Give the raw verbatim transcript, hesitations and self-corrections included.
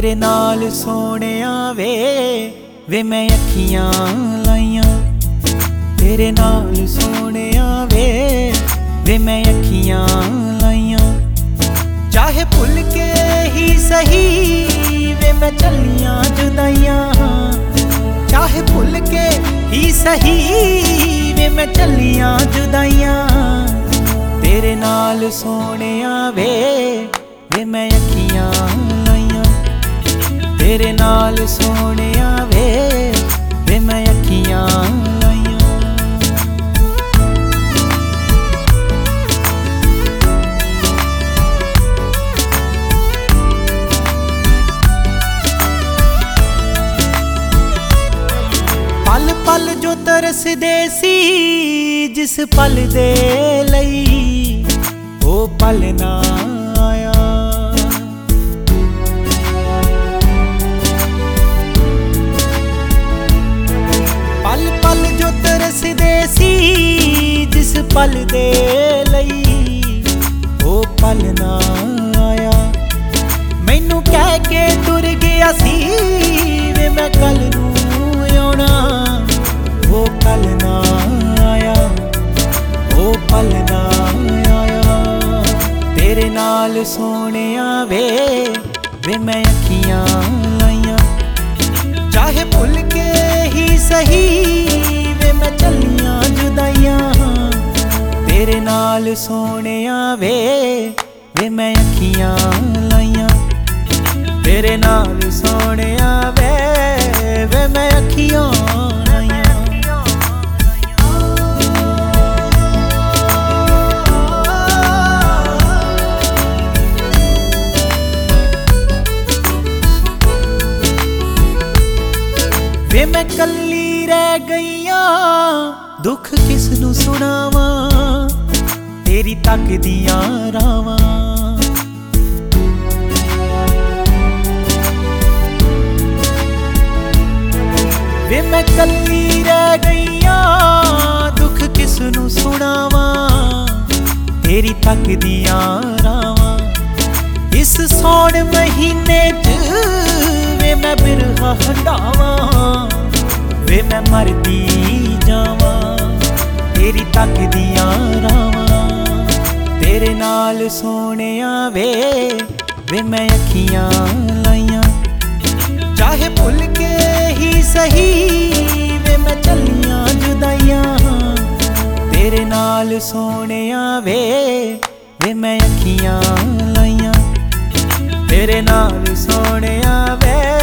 तेरे नाल सोहणिया वे वे मैं अखियां लाइयां। तेरे नाल सोहणिया वे वे मैं अखियां लाइयां। चाहे भुल के ही सही वे मैं चलियां जुदाइयां। चाहे भुल के ही सही वे मैं चलियां जुदाइयां। तेरे नाल सोहणिया वे वे मैं अखियां लाइयां। तेरे नाल सोहणिया वे वे मैं अखियां लाइयां। पल पल जो तरसदे सी जिस पल दे लई ओ पल ना आया। पल पल जो तरसदे सी जिस पल दे लई ओ पल ना आया। मैनू कह के तुर गया सी वे मैं कल नू आउणा। वो पल ना आया ओ पल ना आया। तेरे नाल सोहणिया वे वे मैं अखियां लाइयां। चाहे भुल के ही सही वे मैं चलियां जुदाइयां। तेरे नाल सोहणिया वे वे मैं अखियां लाइयां। तेरे नाल सोहणिया वे वे मैं अखियां लाइयां। वे मैं कल्ली रह गईयां दुख किसनू सुनावा। तेरी तकदियां रावां। वे मैं कल्ली रह गईयां दुख किसनू सुनावा। तेरी तकदियां रावां। इस सौण महीने च वे मैं बिरहा हंडावां। वे मैं मरदी जावां तेरी तकदियां रावां। तेरे नाल सोहणिया वे वे मैं अखियां लाइयां। चाहे भुल के ही सही वे मैं चलियां जुदाइयां। तेरे नाल सोहणिया वे वे मैं अखियां लाइयां। तेरे नाल सोहणिया वे